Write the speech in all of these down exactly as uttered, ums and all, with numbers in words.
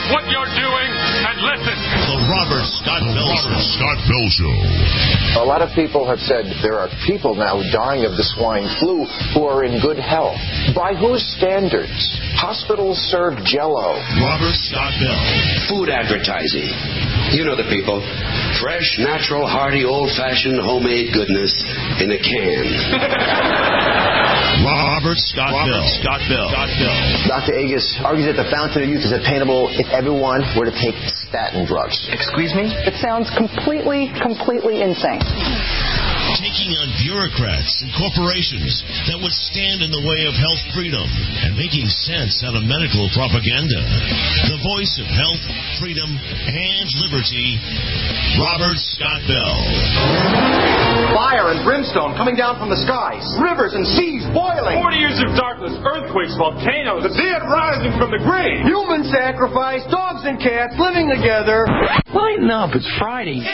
what you're doing and listen. The Robert Scott Bell Robert Scott Bell Show. A lot of people have said there are people now dying of the swine flu who are in good health. By whose standards? Hospitals serve Jell-O. Robert Scott Bell. Food advertising. You know the people. Fresh, natural, hearty, old-fashioned, homemade goodness in a can. Robert Scott Robert Bell. Scott Bell. Scott Bell. Doctor Agus argues that the fountain of youth is attainable if everyone were to take statin drugs. Excuse me? It sounds completely, completely insane. Taking on bureaucrats and corporations that would stand in the way of health freedom and making sense out of medical propaganda. The voice of health, freedom, and liberty, Robert Scott Bell. Fire and brimstone coming down from the skies. Rivers and seas boiling. Forty years of darkness, earthquakes, volcanoes, the dead rising from the grave. Human sacrifice, dogs and cats living together. Lighten up, it's Friday.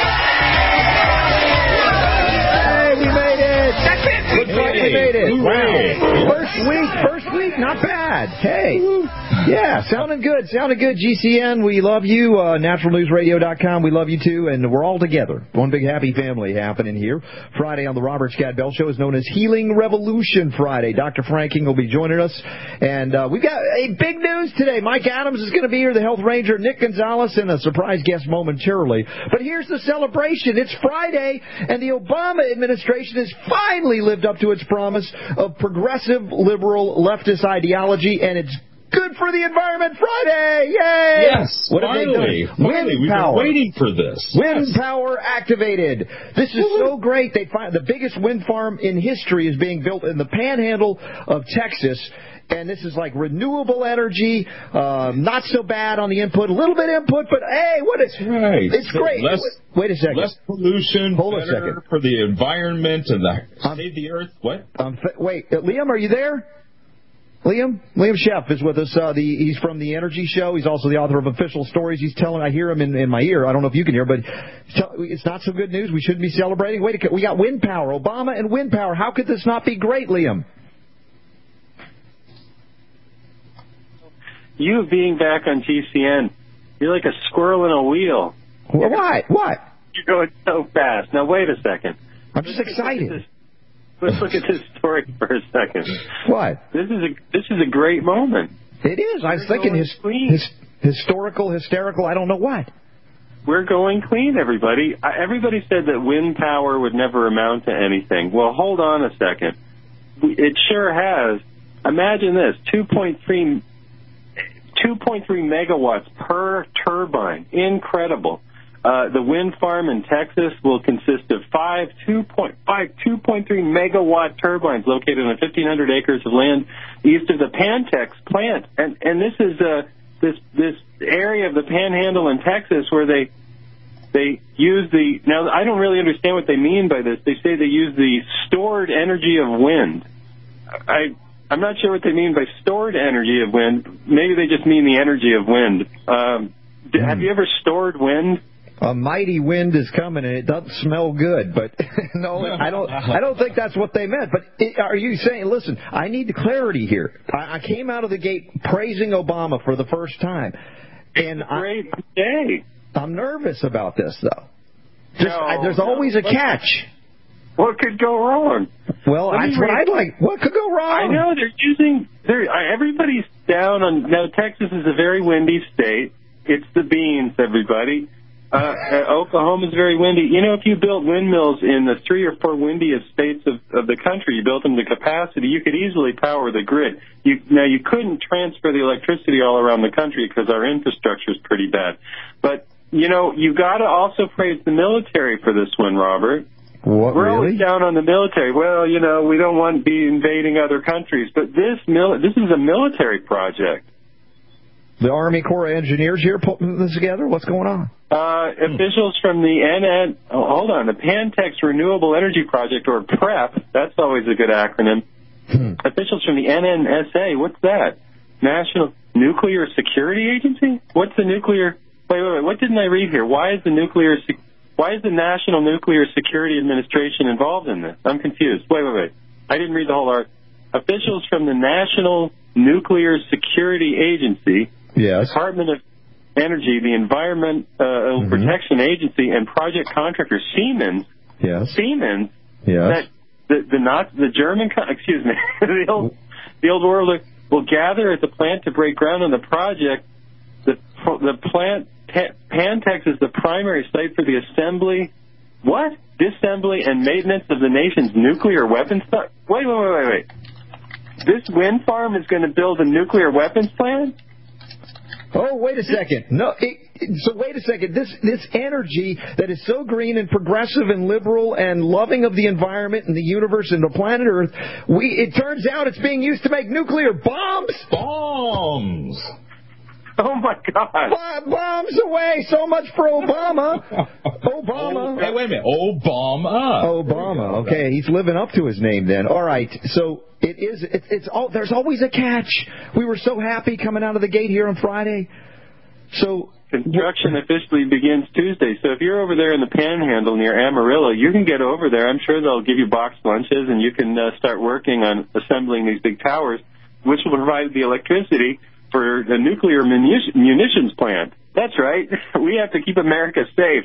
We made it! That's it! Looks like we made it. Wow. First week, first week, not bad. Hey. Yeah, sounding good, sounding good. G C N, we love you. Uh, natural news radio dot com, we love you too. And we're all together. One big happy family happening here. Friday on the Robert Scott Bell Show is known as Healing Revolution Friday. Doctor Frank King will be joining us. And uh, we've got a big news today. Mike Adams is going to be here, the health ranger, Nick Gonzalez, and a surprise guest momentarily. But here's the celebration. It's Friday, and the Obama administration has finally lived up to its promise of progressive, liberal, leftist ideology, and it's good for the environment Friday! Yay! Yes, what finally. Have they done? Finally, Wind we've power. been waiting for this. Wind yes. power activated. This is so great. They find the biggest wind farm in history is being built in the panhandle of Texas. And this is like renewable energy, uh, not so bad on the input, a little bit input, but hey, what is right? It's great. Less, Wait a second. Less pollution. Hold better a second. For the environment and the um, save the earth. What? Um, wait, uh, Liam, are you there? Liam? Liam Sheff is with us. Uh, the, he's from the Energy Show. He's also the author of Official Stories. He's telling, I hear him in, in my ear. I don't know if you can hear, but it's not so good news. We shouldn't be celebrating. Wait, we got wind power. Obama and wind power. How could this not be great, Liam? You being back on G C N, you're like a squirrel in a wheel. Why? What? You're going so fast. Now, wait a second. I'm just let's excited. Look let's look at this story for a second. What? This is a this is a great moment. It is. I was thinking his, his, historical, hysterical, I don't know what. We're going clean, everybody. Everybody said that wind power would never amount to anything. Well, hold on a second. It sure has. Imagine this, two point three megawatts per turbine. Incredible. Uh, the wind farm in Texas will consist of five two point three megawatt turbines located on fifteen hundred acres of land east of the Pantex plant. And and this is uh, this this area of the Panhandle in Texas where they they use the now I don't really understand what they mean by this. They say they use the stored energy of wind. I. I'm not sure what they mean by stored energy of wind. Maybe they just mean the energy of wind. Um, mm. Have you ever stored wind? A mighty wind is coming, and it doesn't smell good. But no, I don't. I don't think that's what they meant. But it, are you saying? Listen, I need clarity here. I, I came out of the gate praising Obama for the first time, and great I, day. I'm nervous about this, though. Just, no, I, there's no, always a catch. What could go wrong? Well, that's what I'd like. What could go wrong? I know they're using. They're, everybody's down on. Now, Texas is a very windy state. It's the beans, everybody. Uh, Oklahoma's very windy. You know, if you built windmills in the three or four windiest states of, of the country, you built them to capacity, you could easily power the grid. You, now, you couldn't transfer the electricity all around the country because our infrastructure is pretty bad. But, you know, you got to also praise the military for this one, Robert. What, We're really? always down on the military. Well, you know, we don't want to be invading other countries. But this mil- this is a military project. The Army Corps of Engineers here putting this together? What's going on? Uh, hmm. Officials from the N N... Oh, hold on. The Pantex Renewable Energy Project, or PREP, that's always a good acronym. Hmm. Officials from the N N S A, what's that? National Nuclear Security Agency? What's the nuclear... Wait, wait, wait. What didn't I read here? Why is the nuclear... Se- Why is the National Nuclear Security Administration involved in this? I'm confused. Wait, wait, wait. I didn't read the whole art. Officials from the National Nuclear Security Agency, yes. Department of Energy, the Environmental mm-hmm. Protection Agency, and project contractor Siemens, yes. Siemens, yes. that the the not the German, excuse me, the old the old world will gather at the plant to break ground on the project. The the plant Pantex is the primary site for the assembly, what disassembly and maintenance of the nation's nuclear weapons. Wait, wait, wait, wait, wait. This wind farm is going to build a nuclear weapons plant? Oh, wait a second. No, it, so wait a second. This this energy that is so green and progressive and liberal and loving of the environment and the universe and the planet Earth, we it turns out it's being used to make nuclear bombs. Bombs. Oh, my God. Bombs away. So much for Obama. Obama. Oh, hey, wait a minute. Obama. Obama. Okay, he's living up to his name then. All right. So it is. It, it's all. There's always a catch. We were so happy coming out of the gate here on Friday. So construction officially begins Tuesday. So if you're over there in the Panhandle near Amarillo, you can get over there. I'm sure they'll give you boxed lunches, and you can uh, start working on assembling these big towers, which will provide the electricity for the nuclear munition, munitions plant. That's right. We have to keep America safe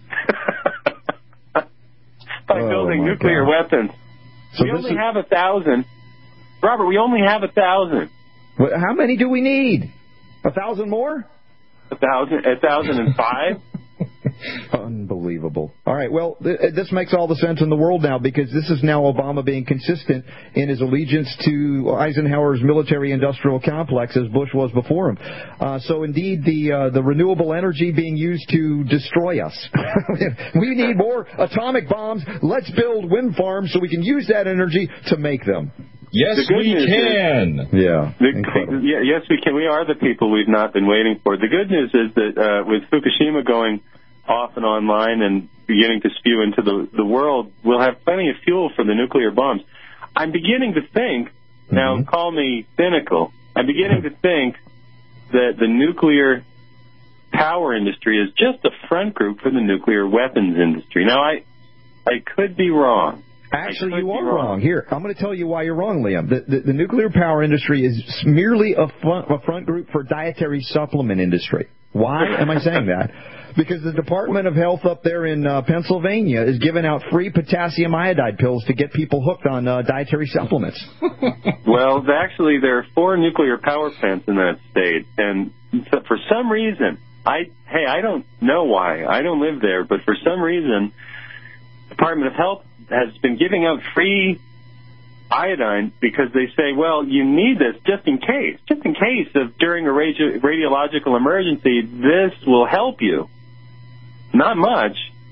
by oh, building nuclear God. weapons. So we only is... have a thousand. Robert, we only have a thousand. Well, how many do we need? A thousand more? A thousand, a thousand and five? Unbelievable. All right, well, th- this makes all the sense in the world now, because this is now Obama being consistent in his allegiance to Eisenhower's military-industrial complex, as Bush was before him. Uh, so, indeed, the uh, the renewable energy being used to destroy us. We need more atomic bombs. Let's build wind farms so we can use that energy to make them. Yes, we can. Is, yeah, the, yeah. Yes, we can. We are the people we've not been waiting for. The good news is that uh, with Fukushima going off and online and beginning to spew into the, the world, we'll have plenty of fuel for the nuclear bombs. I'm beginning to think, mm-hmm. now call me cynical, I'm beginning to think that the nuclear power industry is just a front group for the nuclear weapons industry. Now, I I could be wrong. Actually, you are wrong. wrong. Here, I'm going to tell you why you're wrong, Liam. The, the, the nuclear power industry is merely a front, a front group for dietary supplement industry. Why am I saying that? Because the Department of Health up there in uh, Pennsylvania is giving out free potassium iodide pills to get people hooked on uh, dietary supplements. Well, actually, there are four nuclear power plants in that state, and for some reason, I hey, I don't know why. I don't live there, but for some reason, the Department of Health has been giving out free iodine because they say, well, you need this just in case. Just in case of during a radio- radiological emergency, this will help you. Not much,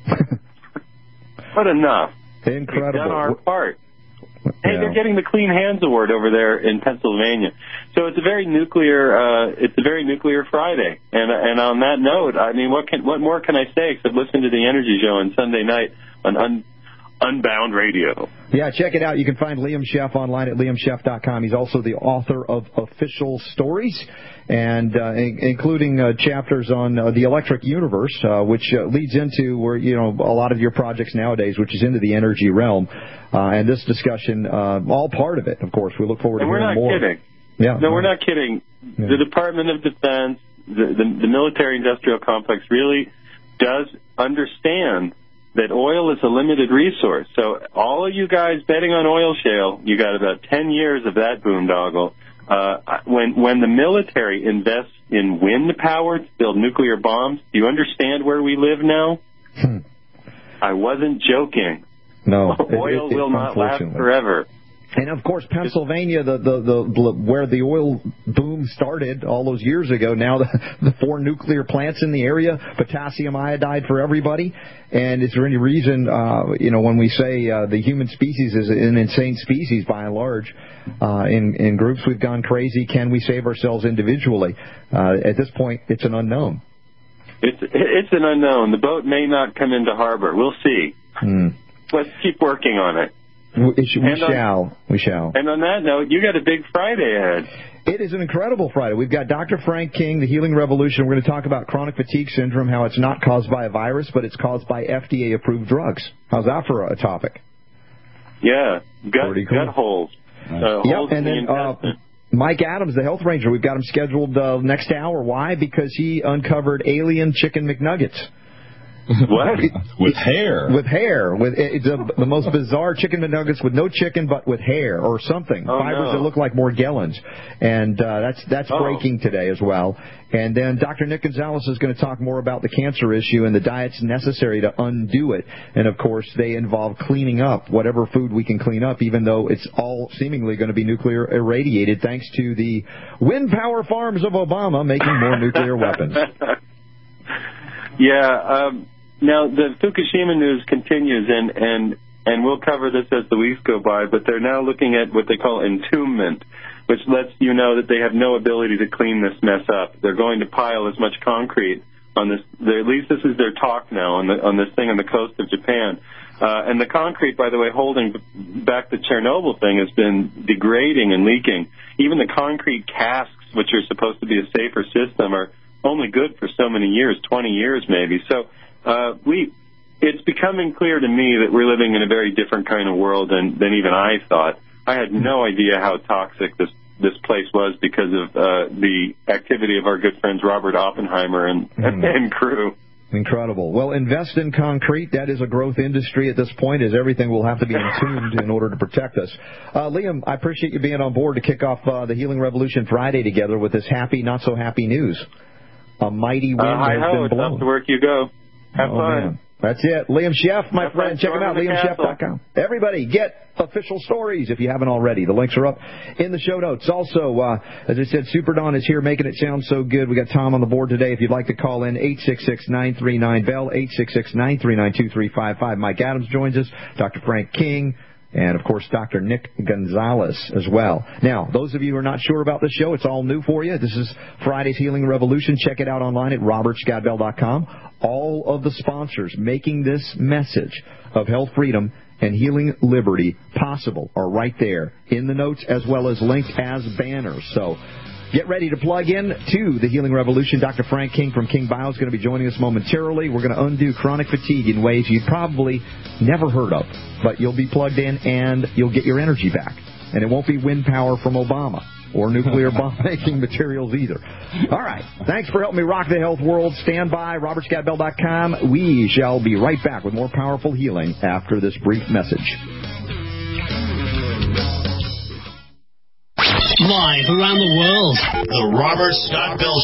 but enough. Incredible. We've done our part. Hey, yeah. They're getting the Clean Hands Award over there in Pennsylvania. So it's a very nuclear. Uh, it's a very nuclear Friday. And and on that note, I mean, what can what more can I say except listen to the Energy Show on Sunday night on Un- Unbound Radio. Yeah, check it out. You can find Liam Sheff online at liam sheff dot com. He's also the author of Official Stories, and uh, in- including uh, chapters on uh, the electric universe, uh, which uh, leads into where you know a lot of your projects nowadays, which is into the energy realm. Uh, and this discussion, uh, all part of it, of course. We look forward and to hearing more. We're not kidding. Yeah, no, we're not kidding. Yeah. The Department of Defense, the, the, the military-industrial complex, really does understand that oil is a limited resource. So all of you guys betting on oil shale, you got about ten years of that boondoggle. Uh, when when the military invests in wind power to build nuclear bombs, do you understand where we live now? Hmm. I wasn't joking. No. Oil it, it, will not last forever. And, of course, Pennsylvania, the, the, the where the oil boom started all those years ago, now the, the four nuclear plants in the area, potassium iodide for everybody. And is there any reason, uh, you know, when we say uh, the human species is an insane species by and large, uh, in, in groups we've gone crazy, can we save ourselves individually? Uh, at this point, it's an unknown. It's, it's an unknown. The boat may not come into harbor. We'll see. Hmm. Let's keep working on it. We, we and shall. On, we shall. And on that note, you got a big Friday ahead. It is an incredible Friday. We've got Doctor Frank King, The Healing Revolution. We're going to talk about chronic fatigue syndrome, how it's not caused by a virus, but it's caused by F D A-approved drugs. How's that for a topic? Yeah. Gut, Pretty cool. gut holes. Uh, yep, holes and in then, the uh, Mike Adams, the Health Ranger, we've got him scheduled uh, next hour. Why? Because he uncovered alien chicken McNuggets. What? With hair. With hair. With it's a, the most bizarre chicken McNuggets with no chicken but with hair or something. Oh, Fibers no. that look like Morgellons. And uh, that's that's oh. breaking today as well. And then Doctor Nick Gonzalez is going to talk more about the cancer issue and the diets necessary to undo it. And, of course, they involve cleaning up whatever food we can clean up, even though it's all seemingly going to be nuclear irradiated thanks to the wind power farms of Obama making more nuclear weapons. Yeah, um, now the Fukushima news continues, and, and, and we'll cover this as the weeks go by, but they're now looking at what they call entombment, which lets you know that they have no ability to clean this mess up. They're going to pile as much concrete on this, at least this is their talk now, on, the, on this thing on the coast of Japan. Uh, and the concrete, by the way, holding back the Chernobyl thing has been degrading and leaking. Even the concrete casks, which are supposed to be a safer system, are only good for so many years, twenty years maybe. So uh, we, it's becoming clear to me that we're living in a very different kind of world than, than even I thought. I had no idea how toxic this, this place was because of uh, the activity of our good friends Robert Oppenheimer and, mm. and crew. Incredible. Well, invest in concrete. That is a growth industry at this point, as everything will have to be entombed in order to protect us. Uh, Liam, I appreciate you being on board to kick off uh, the Healing Revolution Friday together with this happy, not-so-happy news. A mighty wind uh, has ho, been it's blown. Off to work you go. Have oh, fun. Man. That's it. Liam Sheff, my Have friend. Check him out, liam sheff dot com. Everybody, get official stories if you haven't already. The links are up in the show notes. Also, uh, as I said, Super Dawn is here making it sound so good. We got Tom on the board today. If you'd like to call in, eight six six, nine three nine, B E L L, eight six six, nine three nine, two three five five. Mike Adams joins us, Doctor Frank King, and, of course, Doctor Nick Gonzalez as well. Now, those of you who are not sure about this show, it's all new for you. This is Friday's Healing Revolution. Check it out online at robert scott bell dot com. All of the sponsors making this message of health freedom and healing liberty possible are right there in the notes, as well as linked as banners. So get ready to plug in to the Healing Revolution. Doctor Frank King from King Bio is going to be joining us momentarily. We're going to undo chronic fatigue in ways you've probably never heard of, but you'll be plugged in and you'll get your energy back. And it won't be wind power from Obama or nuclear bomb-making materials either. All right. Thanks for helping me rock the health world. Stand by, robert scott bell dot com. We shall be right back with more powerful healing after this brief message. Live around the world. The Robert Scott Bell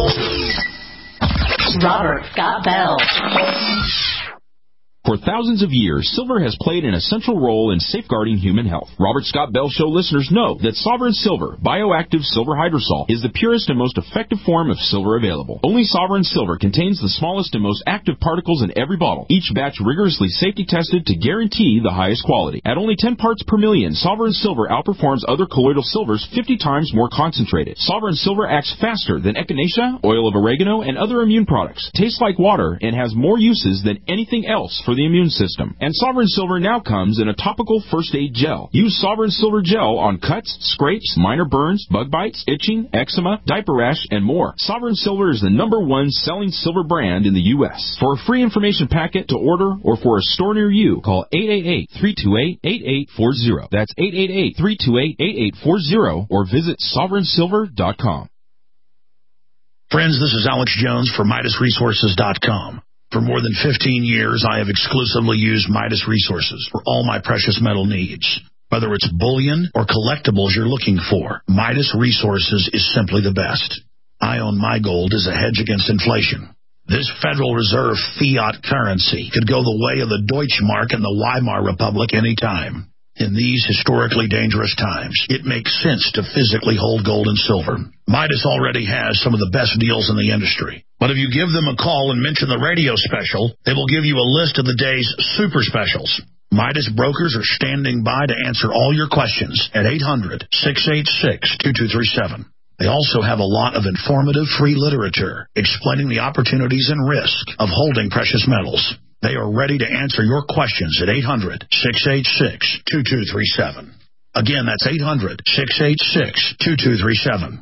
Show. Robert Scott Bell. For thousands of years, silver has played an essential role in safeguarding human health. Robert Scott Bell Show listeners know that Sovereign Silver, bioactive silver hydrosol, is the purest and most effective form of silver available. Only Sovereign Silver contains the smallest and most active particles in every bottle, each batch rigorously safety tested to guarantee the highest quality. At only ten parts per million, Sovereign Silver outperforms other colloidal silvers fifty times more concentrated. Sovereign Silver acts faster than echinacea, oil of oregano, and other immune products, tastes like water, and has more uses than anything else for the immune system. And Sovereign Silver now comes in a topical first aid gel. Use Sovereign Silver gel on cuts, scrapes, minor burns, bug bites, itching, eczema, diaper rash, and more. Sovereign Silver is the number one selling silver brand in the U S For a free information packet to order or for a store near you, call eight eight eight, three two eight, eight eight four zero. That's eight eight eight, three two eight, eight eight four zero or visit sovereign silver dot com. Friends, this is Alex Jones for Midas Resources dot com. For more than fifteen years, I have exclusively used Midas Resources for all my precious metal needs. Whether it's bullion or collectibles you're looking for, Midas Resources is simply the best. I own my gold as a hedge against inflation. This Federal Reserve fiat currency could go the way of the Deutschmark and the Weimar Republic any time. In these historically dangerous times, it makes sense to physically hold gold and silver. Midas already has some of the best deals in the industry. But if you give them a call and mention the radio special, they will give you a list of the day's super specials. Midas brokers are standing by to answer all your questions at eight hundred, six eight six, two two three seven. They also have a lot of informative free literature explaining the opportunities and risk of holding precious metals. They are ready to answer your questions at eight hundred, six eight six, two two three seven. Again, that's eight hundred, six eight six, two two three seven.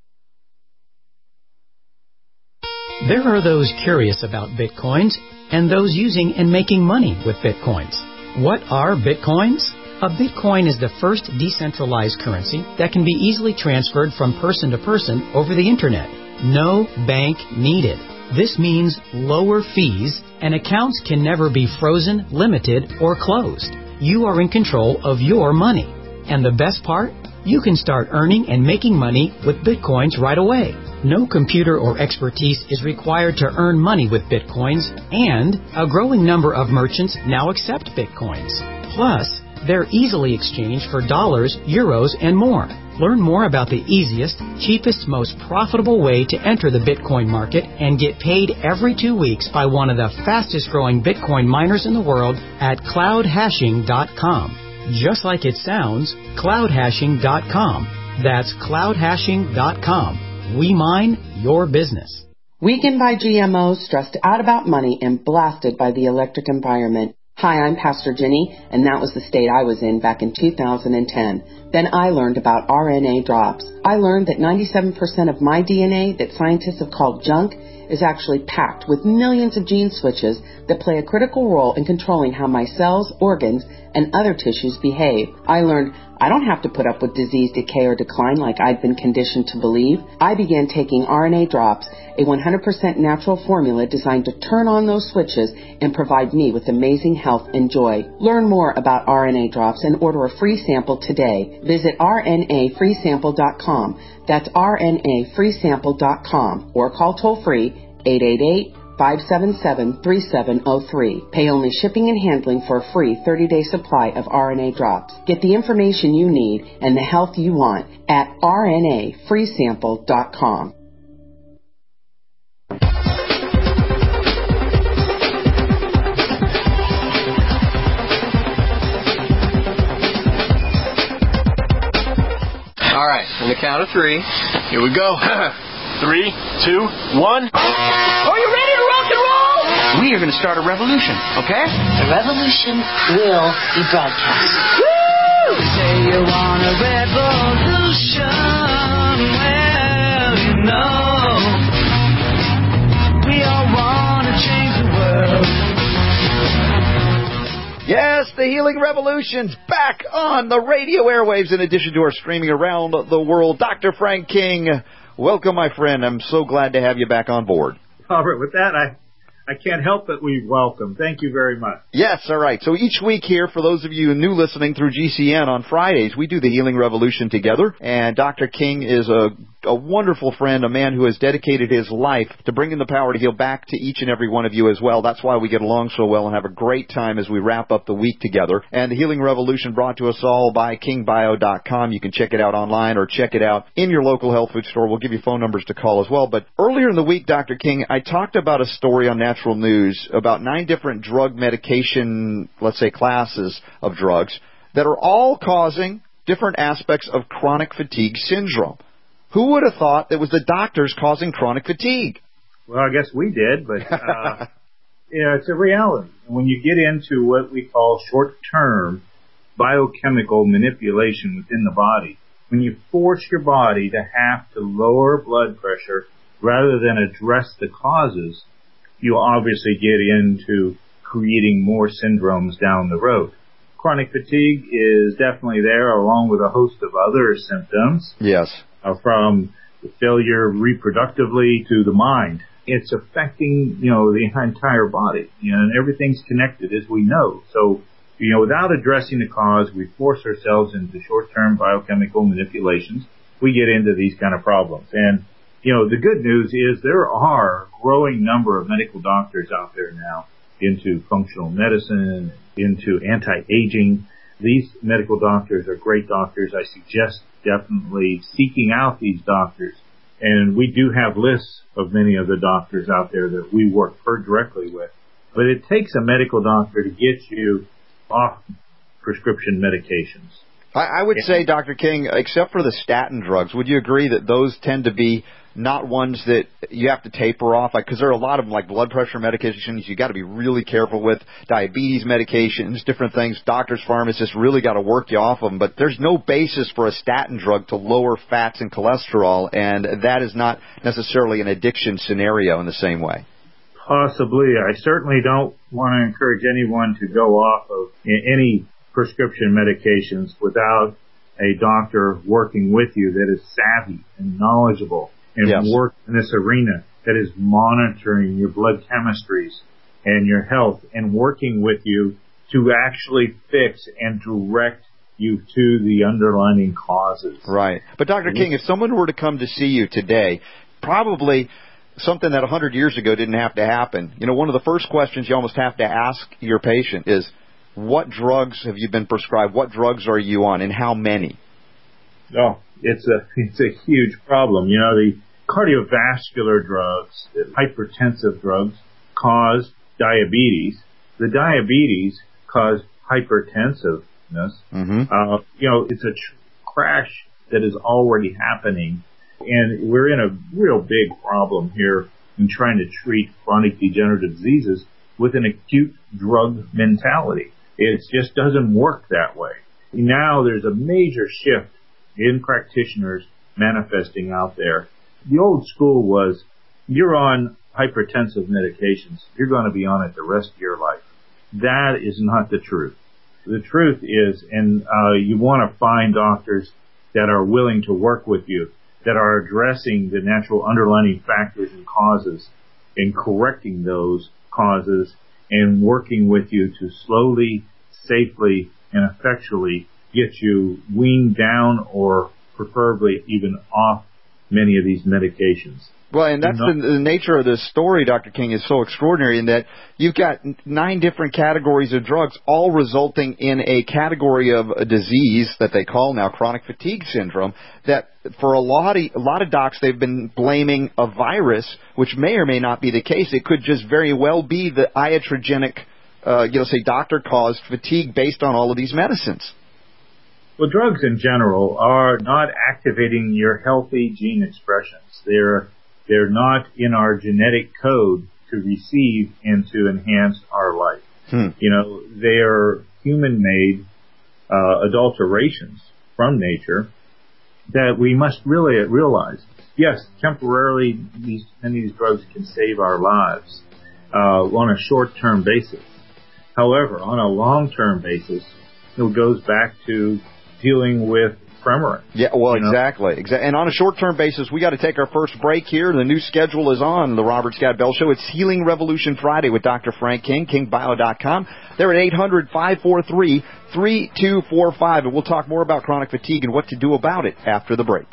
There are those curious about Bitcoins and those using and making money with Bitcoins. What are Bitcoins? A Bitcoin is the first decentralized currency that can be easily transferred from person to person over the Internet. No bank needed. This means lower fees, and accounts can never be frozen, limited, or closed. You are in control of your money. And the best part? You can start earning and making money with Bitcoins right away. No computer or expertise is required to earn money with Bitcoins, and a growing number of merchants now accept Bitcoins. Plus, they're easily exchanged for dollars, euros, and more. Learn more about the easiest, cheapest, most profitable way to enter the Bitcoin market and get paid every two weeks by one of the fastest growing Bitcoin miners in the world at cloud hashing dot com. Just like it sounds, cloud hashing dot com. That's cloud hashing dot com. We mine your business. Weakened by G M Os, stressed out about money, and blasted by the electric environment. Hi, I'm Pastor Jenny, and that was the state I was in back in two thousand ten. Then I learned about R N A drops. I learned that ninety-seven percent of my D N A that scientists have called junk is actually packed with millions of gene switches that play a critical role in controlling how my cells, organs, and other tissues behave. I learned I don't have to put up with disease, decay, or decline like I'd been conditioned to believe. I began taking R N A drops, a one hundred percent natural formula designed to turn on those switches and provide me with amazing health and joy. Learn more about R N A drops and order a free sample today. Visit R N A free sample dot com. That's R N A free sample dot com or call toll free eight eight eight, five seven seven, three seven zero three. Pay only shipping and handling for a free thirty-day supply of R N A drops. Get the information you need and the health you want at R N A free sample dot com. All right, on the count of three, here we go. Three, two, one. Are you ready to rock and roll? We are going to start a revolution, okay? The revolution will be broadcast. Woo! Say you want a revolution. Well, you know, we all want to change the world. Yes, the Healing Revolution's back on the radio airwaves in addition to our streaming around the world. Doctor Frank King, welcome, my friend. I'm so glad to have you back on board. Robert, with that, I, I can't help but we welcome. Thank you very much. Yes, all right. So each week here, for those of you new listening through G C N on Fridays, we do the Healing Revolution together. And Doctor King is a, a wonderful friend, a man who has dedicated his life to bringing the power to heal back to each and every one of you as well. That's why we get along so well and have a great time as we wrap up the week together. And the Healing Revolution brought to us all by king bio dot com. You can check it out online or check it out in your local health food store. We'll give you phone numbers to call as well. But earlier in the week, Doctor King, I talked about a story on Natural News about nine different drug medication, let's say classes of drugs, that are all causing different aspects of chronic fatigue syndrome. Who would have thought that was the doctors causing chronic fatigue? Well, I guess we did, but uh, yeah, it's a reality. When you get into what we call short-term biochemical manipulation within the body, when you force your body to have to lower blood pressure rather than address the causes, you obviously get into creating more syndromes down the road. Chronic fatigue is definitely there, along with a host of other symptoms. Yes. Uh, from the failure reproductively to the mind. It's affecting, you know, the entire body, you know, and everything's connected, as we know. So, you know, without addressing the cause, we force ourselves into short-term biochemical manipulations. We get into these kind of problems. And, you know, the good news is there are a growing number of medical doctors out there now into functional medicine, into anti-aging. These medical doctors are great doctors. I suggest definitely seeking out these doctors. And we do have lists of many of the doctors out there that we work directly with. But it takes a medical doctor to get you off prescription medications. I, I would yeah. say, Doctor King, except for the statin drugs, would you agree that those tend to be not ones that you have to taper off? Because like, there are a lot of them, like blood pressure medications you got to be really careful with, diabetes medications, different things. Doctors, pharmacists really got to work you off of them. But there's no basis for a statin drug to lower fats and cholesterol, and that is not necessarily an addiction scenario in the same way. Possibly. I certainly don't want to encourage anyone to go off of any prescription medications without a doctor working with you that is savvy and knowledgeable and yes. work in this arena, that is monitoring your blood chemistries and your health and working with you to actually fix and direct you to the underlying causes. Right. But Doctor King, if someone were to come to see you today, probably something that one hundred years ago didn't have to happen. You know, one of the first questions you almost have to ask your patient is, what drugs have you been prescribed? What drugs are you on, and how many? Oh, it's a it's a huge problem. You know, the cardiovascular drugs, the hypertensive drugs, cause diabetes. The diabetes cause hypertensiveness. Mm-hmm. Uh, you know, it's a tr- crash that is already happening, and we're in a real big problem here in trying to treat chronic degenerative diseases with an acute drug mentality. It just doesn't work that way. Now there's a major shift in practitioners manifesting out there. The old school was, you're on hypertensive medications, you're going to be on it the rest of your life. That is not the truth. The truth is, and uh, you want to find doctors that are willing to work with you, that are addressing the natural underlying factors and causes and correcting those causes and working with you to slowly, safely, and effectually get you weaned down or preferably even off many of these medications. Well, and that's the, the nature of this story, Doctor King, is so extraordinary in that you've got nine different categories of drugs, all resulting in a category of a disease that they call now chronic fatigue syndrome, that for a lot of, a lot of docs, they've been blaming a virus, which may or may not be the case. It could just very well be the iatrogenic, uh, you know, say doctor-caused fatigue based on all of these medicines. Well, drugs in general are not activating your healthy gene expressions. They're They're not in our genetic code to receive and to enhance our life. Hmm. You know, they are human-made uh, adulterations from nature that we must really realize. Yes, temporarily, these, many of these drugs can save our lives uh, on a short-term basis. However, on a long-term basis, it goes back to dealing with Premarin. Yeah, well, you know? exactly. Exa- and on a short-term basis, we got to take our first break here. The new schedule is on the Robert Scott Bell Show. It's Healing Revolution Friday with Doctor Frank King, king bio dot com. They're at eight hundred, five four three, three two four five, and we'll talk more about chronic fatigue and what to do about it after the break.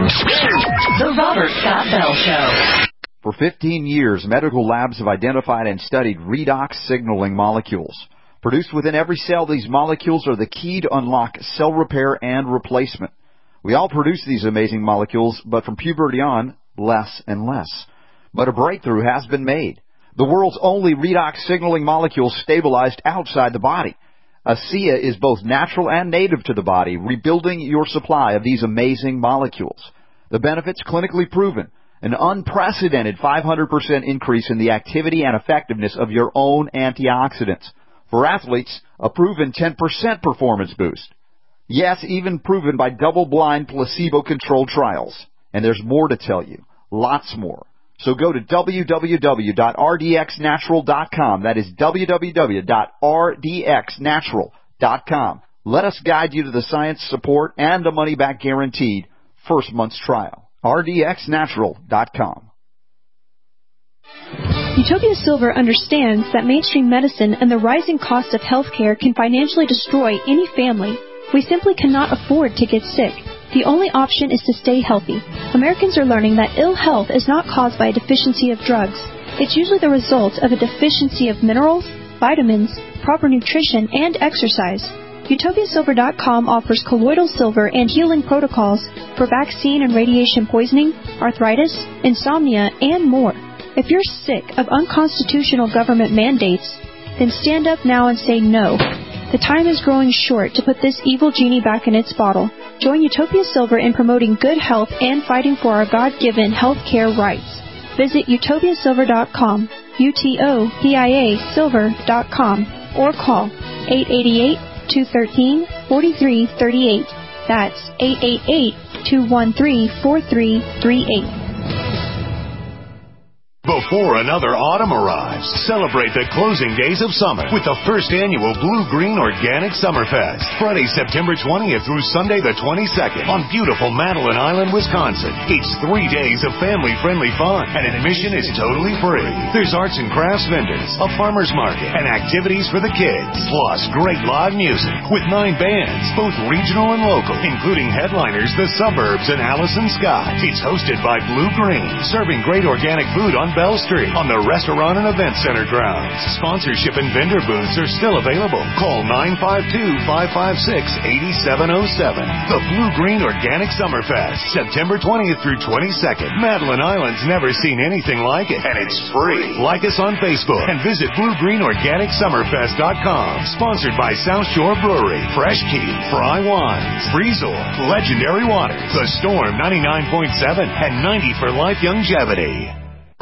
The Robert Scott Bell Show. For fifteen years, medical labs have identified and studied redox signaling molecules. Produced within every cell, these molecules are the key to unlock cell repair and replacement. We all produce these amazing molecules, but from puberty on, less and less. But a breakthrough has been made. The world's only redox signaling molecule stabilized outside the body. ASEA is both natural and native to the body, rebuilding your supply of these amazing molecules. The benefits clinically proven. An unprecedented five hundred percent increase in the activity and effectiveness of your own antioxidants. For athletes, a proven ten percent performance boost. Yes, even proven by double-blind, placebo-controlled trials. And there's more to tell you. Lots more. So go to w w w dot r d x natural dot com. That is w w w dot r d x natural dot com. Let us guide you to the science support and the money-back guaranteed first month's trial. r d x natural dot com. Utopia Silver understands that mainstream medicine and the rising cost of healthcare can financially destroy any family. We simply cannot afford to get sick. The only option is to stay healthy. Americans are learning that ill health is not caused by a deficiency of drugs. It's usually the result of a deficiency of minerals, vitamins, proper nutrition, and exercise. Utopia Silver dot com offers colloidal silver and healing protocols for vaccine and radiation poisoning, arthritis, insomnia, and more. If you're sick of unconstitutional government mandates, then stand up now and say no. The time is growing short to put this evil genie back in its bottle. Join Utopia Silver in promoting good health and fighting for our God-given health care rights. Visit Utopia Silver dot com, U T O P I A Silver dot com, or call eight eight eight, two one three, four three three eight. That's eight eight eight, two one three, four three three eight. before another autumn arrives. Celebrate the closing days of summer with the first annual Blue Green Organic Summerfest. Friday, September twentieth through Sunday the twenty-second on beautiful Madeline Island, Wisconsin. It's three days of family-friendly fun, and admission is totally free. There's arts and crafts vendors, a farmer's market, and activities for the kids. Plus, great live music with nine bands, both regional and local, including headliners The Suburbs and Allison Scott. It's hosted by Blue Green, serving great organic food on Bell Street on the Restaurant and Event Center grounds. Sponsorship and vendor booths are still available. Call nine five two, five five six, eight seven zero seven. The Blue Green Organic Summerfest, September twentieth through twenty-second. Madeline Island's never seen anything like it, and it's free. Like us on Facebook and visit blue green organic summerfest dot com. Sponsored by South Shore Brewery, Fresh Key, Fry Wines, Breezor, Legendary Waters, The Storm ninety-nine point seven, and ninety for Life Longevity.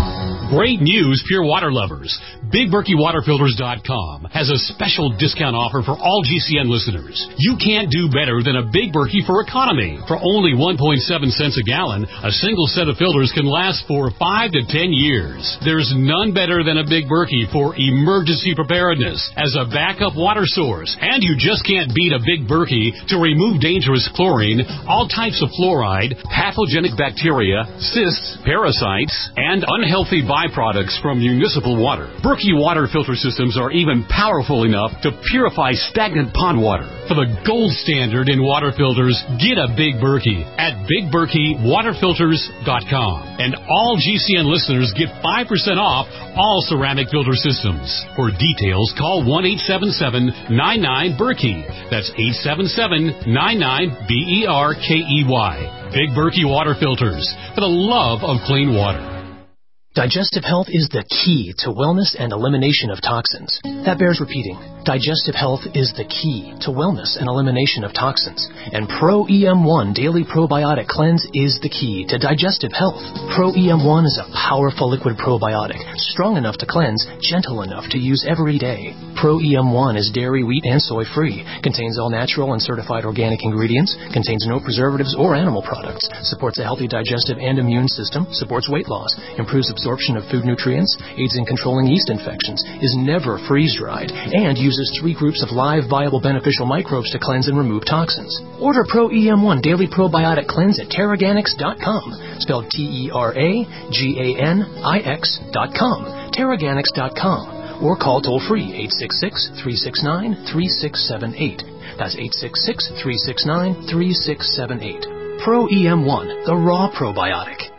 Great news, pure water lovers. Big Berkey Water Filters dot com has a special discount offer for all G C N listeners. You can't do better than a Big Berkey for economy. For only one point seven cents a gallon, a single set of filters can last for five to ten years. There's none better than a Big Berkey for emergency preparedness as a backup water source. And you just can't beat a Big Berkey to remove dangerous chlorine, all types of fluoride, pathogenic bacteria, cysts, parasites, and unhealthy byproducts from municipal water. Berkey water filter systems are even powerful enough to purify stagnant pond water. For the gold standard in water filters, get a Big Berkey at Big Berkey Water Filters dot com. And all G C N listeners get five percent off all ceramic filter systems. For details, call one eight seven seven, nine nine, Berkey. That's eight seven seven, nine nine, B E R K E Y. Big Berkey Water Filters, for the love of clean water. Digestive health is the key to wellness and elimination of toxins. That bears repeating. Digestive health is the key to wellness and elimination of toxins. And Pro E M one Daily Probiotic Cleanse is the key to digestive health. Pro E M one is a powerful liquid probiotic, strong enough to cleanse, gentle enough to use every day. Pro E M one is dairy, wheat, and soy-free, contains all natural and certified organic ingredients, contains no preservatives or animal products, supports a healthy digestive and immune system, supports weight loss, improves absorption of food nutrients, aids in controlling yeast infections, is never freeze-dried, and uses three groups of live, viable, beneficial microbes to cleanse and remove toxins. Order Pro E M one Daily Probiotic Cleanse at Teraganix dot com, spelled T E R A G A N I X dot com, Teraganix dot com, or call toll-free eight six six, three six nine, three six seven eight. That's eight six six, three six nine, three six seven eight. Pro E M one, the raw probiotic.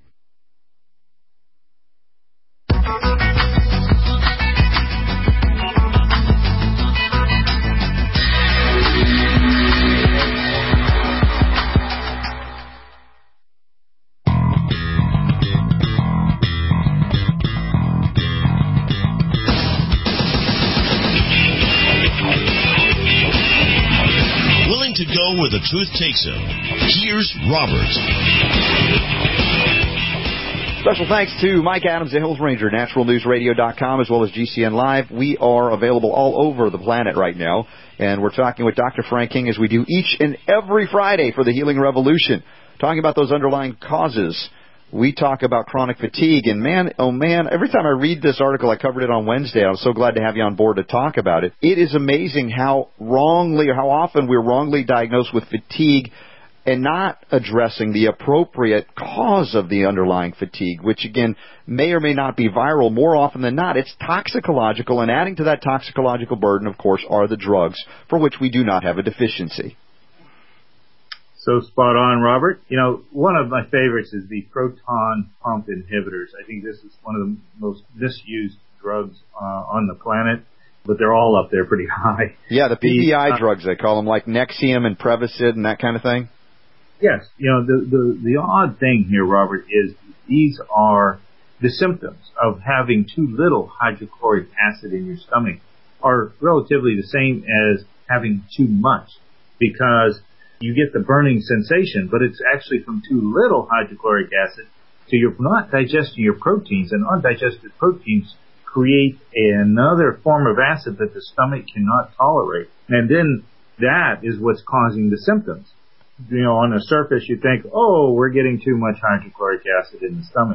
To go where the truth takes him. Here's Robert. Special thanks to Mike Adams, the Hills Ranger, Natural News Radio dot com, as well as G C N Live. We are available all over the planet right now, and we're talking with Doctor Frank King as we do each and every Friday for the Healing Revolution, talking about those underlying causes. We talk about chronic fatigue, and man, oh man, every time I read this article, I covered it on Wednesday, I was so glad to have you on board to talk about it. It is amazing how wrongly, or how often we're wrongly diagnosed with fatigue and not addressing the appropriate cause of the underlying fatigue, which again, may or may not be viral. More often than not, it's toxicological, and adding to that toxicological burden, of course, are the drugs for which we do not have a deficiency. So spot on, Robert. You know, one of my favorites is the proton pump inhibitors. I think this is one of the most misused drugs uh, on the planet, but they're all up there pretty high. Yeah, the P P I the, uh, drugs, they call them, like Nexium and Prevacid and that kind of thing. Yes. You know, the, the, the odd thing here, Robert, is these are the symptoms of having too little hydrochloric acid in your stomach are relatively the same as having too much, because you get the burning sensation, but it's actually from too little hydrochloric acid, so you're not digesting your proteins, and undigested proteins create another form of acid that the stomach cannot tolerate. And then that is what's causing the symptoms. You know, on the surface you think, oh, we're getting too much hydrochloric acid in the stomach.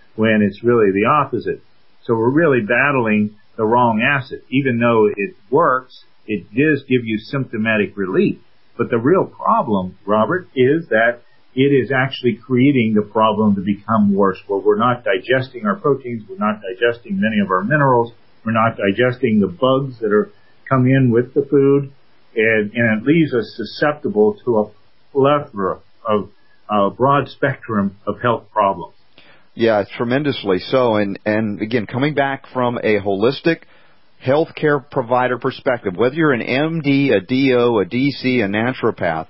when it's really the opposite. So we're really battling the wrong acid. Even though it works, it does give you symptomatic relief. But the real problem, Robert, is that it is actually creating the problem to become worse, where we're not digesting our proteins, we're not digesting many of our minerals, we're not digesting the bugs that are come in with the food, and, and it leaves us susceptible to a plethora of a broad spectrum of health problems. Yeah, tremendously so. And, and again, coming back from a holistic healthcare provider perspective, whether you're an M D, a D O, a D C, a naturopath,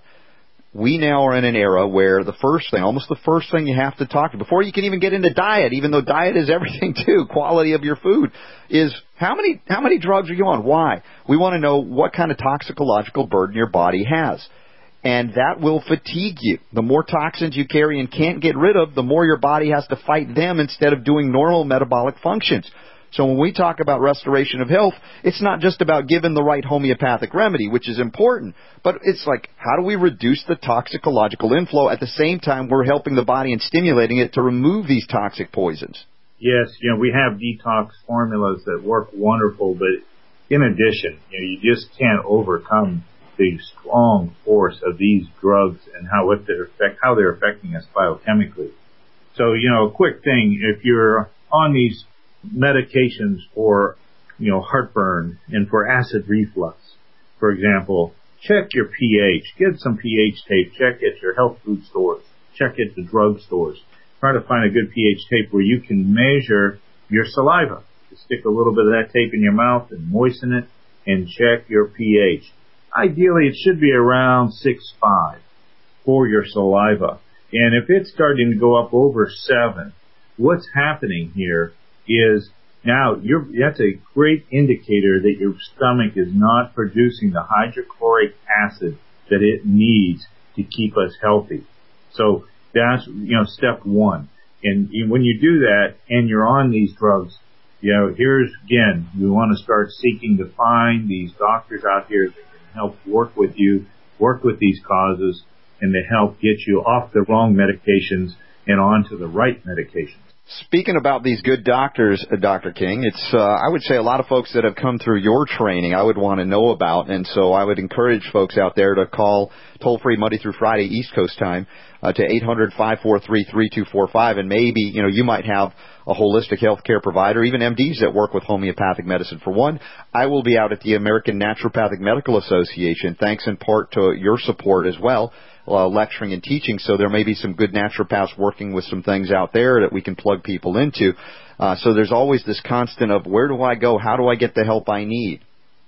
we now are in an era where the first thing, almost the first thing you have to talk to, before you can even get into diet, even though diet is everything too, quality of your food, is how many how many drugs are you on? Why? We want to know what kind of toxicological burden your body has. And that will fatigue you. The more toxins you carry and can't get rid of, the more your body has to fight them instead of doing normal metabolic functions. So when we talk about restoration of health, it's not just about giving the right homeopathic remedy, which is important, but it's like, how do we reduce the toxicological inflow at the same time we're helping the body and stimulating it to remove these toxic poisons? Yes, you know, we have detox formulas that work wonderful, but in addition, you know, you just can't overcome the strong force of these drugs and how it they're affect, how they're affecting us biochemically. So, you know, a quick thing, if you're on these medications for, you know, heartburn and for acid reflux, for example, check your pH. Get some pH tape. Check at your health food stores. Check at the drug stores. Try to find a good pH tape where you can measure your saliva. Just stick a little bit of that tape in your mouth and moisten it and check your pH. Ideally, it should be around six point five for your saliva. And if it's starting to go up over seven, what's happening here is now you're, that's a great indicator that your stomach is not producing the hydrochloric acid that it needs to keep us healthy. So that's, you know, step one. And when you do that and you're on these drugs, you know, here's, again, we want to start seeking to find these doctors out here that can help work with you, work with these causes, and to help get you off the wrong medications and onto the right medications. Speaking about these good doctors, uh, Doctor King, it's, uh, I would say a lot of folks that have come through your training I would want to know about, and so I would encourage folks out there to call toll-free Monday through Friday East Coast time uh, to eight hundred, five four three, three two four five, and maybe, you know, you might have a holistic health care provider, even M Ds that work with homeopathic medicine. For one, I will be out at the American Naturopathic Medical Association, thanks in part to your support as well, Uh, lecturing and teaching, so there may be some good naturopaths working with some things out there that we can plug people into. Uh, so there's always this constant of, where do I go? How do I get the help I need?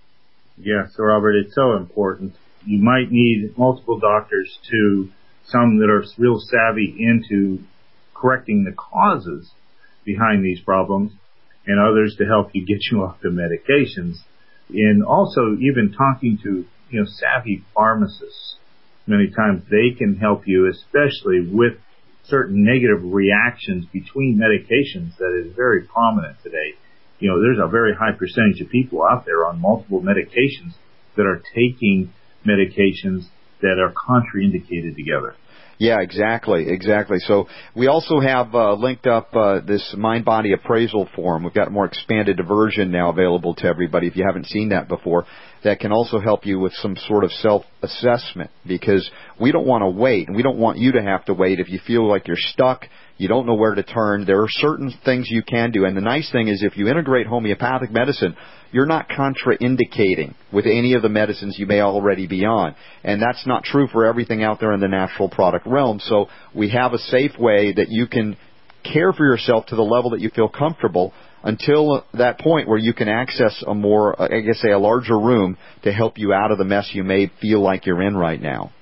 Yes, so Robert, it's so important. You might need multiple doctors, to some that are real savvy into correcting the causes behind these problems, and others to help you get you off the medications. And also even talking to, you know, savvy pharmacists. Many times they can help you, especially with certain negative reactions between medications that is very prominent today. You know, there's a very high percentage of people out there on multiple medications that are taking medications that are contraindicated together. Yeah, exactly, exactly. So we also have uh, linked up uh, this mind-body appraisal form. We've got a more expanded version now available to everybody if you haven't seen that before, that can also help you with some sort of self-assessment, because we don't want to wait, and we don't want you to have to wait if you feel like you're stuck, you don't know where to turn. There are certain things you can do, and the nice thing is if you integrate homeopathic medicine, you're not contraindicating with any of the medicines you may already be on. And that's not true for everything out there in the natural product realm. So we have a safe way that you can care for yourself to the level that you feel comfortable until that point where you can access a more, I guess, say, a larger room to help you out of the mess you may feel like you're in right now.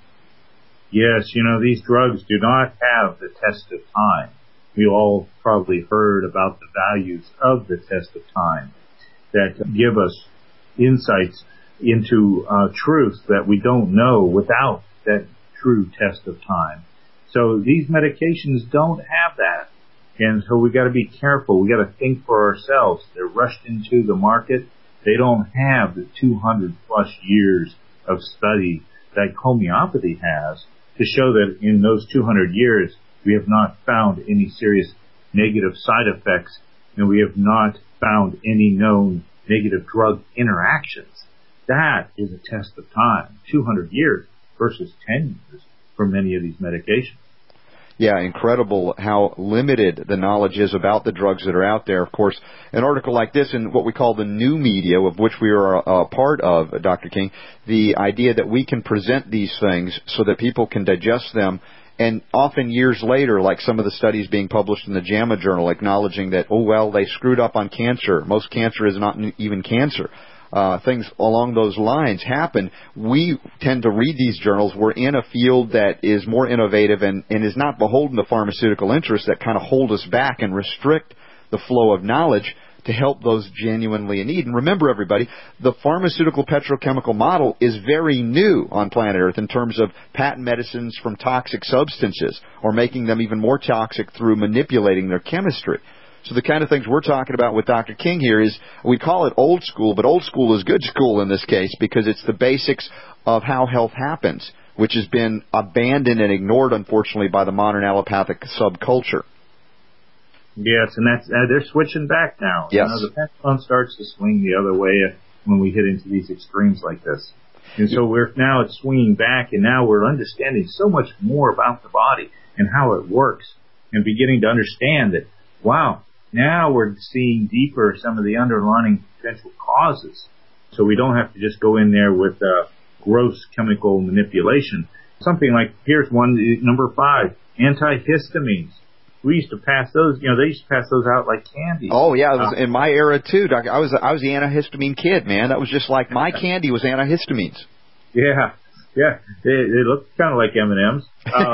Yes, you know, these drugs do not have the test of time. We all probably heard about the values of the test of time that give us insights into uh, truth that we don't know without that true test of time. So these medications don't have that. And so we got to be careful. We got to think for ourselves. They're rushed into the market. They don't have the two hundred plus years of study that homeopathy has to show that in those two hundred years we have not found any serious negative side effects, and we have not found any known negative drug interactions. That is a test of time, two hundred years versus ten years for many of these medications. Yeah, incredible how limited the knowledge is about the drugs that are out there. Of course, an article like this in what we call the new media, of which we are a, a part of, Doctor King, the idea that we can present these things so that people can digest them, and often years later, like some of the studies being published in the JAMA Journal, acknowledging that, oh, well, they screwed up on cancer. Most cancer is not even cancer. Uh, things along those lines happen. We tend to read these journals. We're in a field that is more innovative and, and is not beholden to pharmaceutical interests that kind of hold us back and restrict the flow of knowledge to help those genuinely in need. And remember, everybody, the pharmaceutical petrochemical model is very new on planet Earth in terms of patent medicines from toxic substances or making them even more toxic through manipulating their chemistry. So the kind of things we're talking about with Doctor King here is, we call it old school, but old school is good school in this case because it's the basics of how health happens, which has been abandoned and ignored, unfortunately, by the modern allopathic subculture. Yes, and that's uh, they're switching back now. Yes. You know, the pendulum starts to swing the other way when we hit into these extremes like this. And so we're now it's swinging back, and now we're understanding so much more about the body and how it works and beginning to understand that, wow, now we're seeing deeper some of the underlying potential causes. So we don't have to just go in there with uh, gross chemical manipulation. Something like, here's one, number five, antihistamines. We used to pass those, you know, they used to pass those out like candy. Oh, yeah, it was uh, in my era, too, Doc. I was I was the antihistamine kid, man. That was just like my candy was antihistamines. Yeah, yeah. They, they looked kind of like M and M's.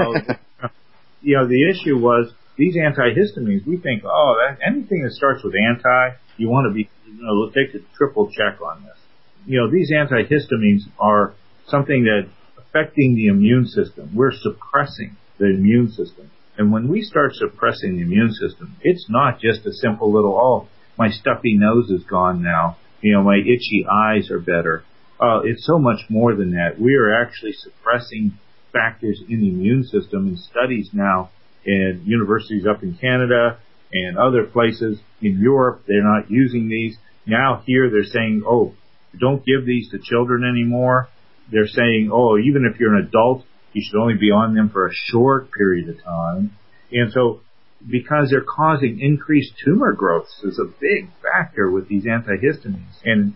Uh, you know, the issue was, these antihistamines, we think, oh, that, anything that starts with anti, you want to be, you know, we'll take a triple check on this. You know, these antihistamines are something that affecting the immune system. We're suppressing the immune system. And when we start suppressing the immune system, it's not just a simple little, oh, my stuffy nose is gone now. You know, my itchy eyes are better. Uh, it's so much more than that. We are actually suppressing factors in the immune system in studies now in universities up in Canada and other places in Europe. They're not using these. Now here they're saying, oh, don't give these to children anymore. They're saying, oh, even if you're an adult, you should only be on them for a short period of time. And so because they're causing increased tumor growth is a big factor with these antihistamines. And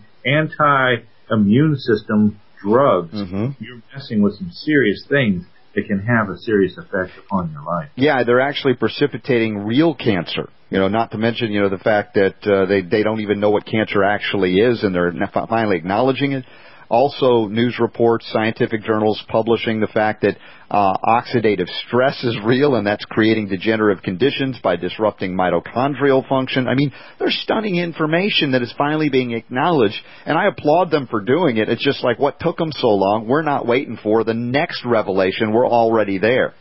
anti-immune system drugs, mm-hmm. you're messing with some serious things that can have a serious effect upon your life. Yeah, they're actually precipitating real cancer. You know, not to mention, you know, the fact that uh, they they don't even know what cancer actually is, and they're finally acknowledging it. Also, news reports, scientific journals publishing the fact that uh, oxidative stress is real, and that's creating degenerative conditions by disrupting mitochondrial function. I mean, there's stunning information that is finally being acknowledged, and I applaud them for doing it. It's just like, what took them so long? We're not waiting for the next revelation. We're already there.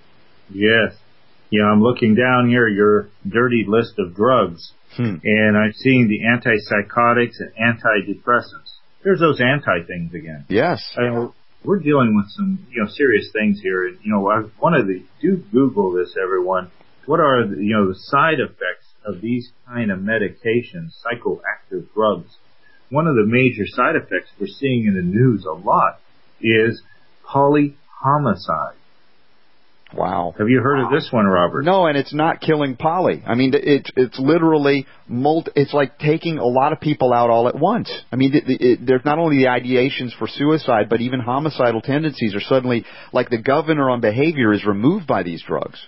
Yes. Yeah, I'm looking down here, your dirty list of drugs, hmm. and I'm seeing the antipsychotics and antidepressants. There's those anti things again. Yes. I mean, we're dealing with some, you know, serious things here. You know, I, one of the, do Google this, everyone. What are the, you know, the side effects of these kind of medications, psychoactive drugs? One of the major side effects we're seeing in the news a lot is polyhomicide. Wow. Have you heard of this one, Robert? No, and it's not killing poly. I mean, it's it's literally, multi, it's like taking a lot of people out all at once. I mean, it, it, there's not only the ideations for suicide, but even homicidal tendencies are suddenly, like the governor on behavior is removed by these drugs.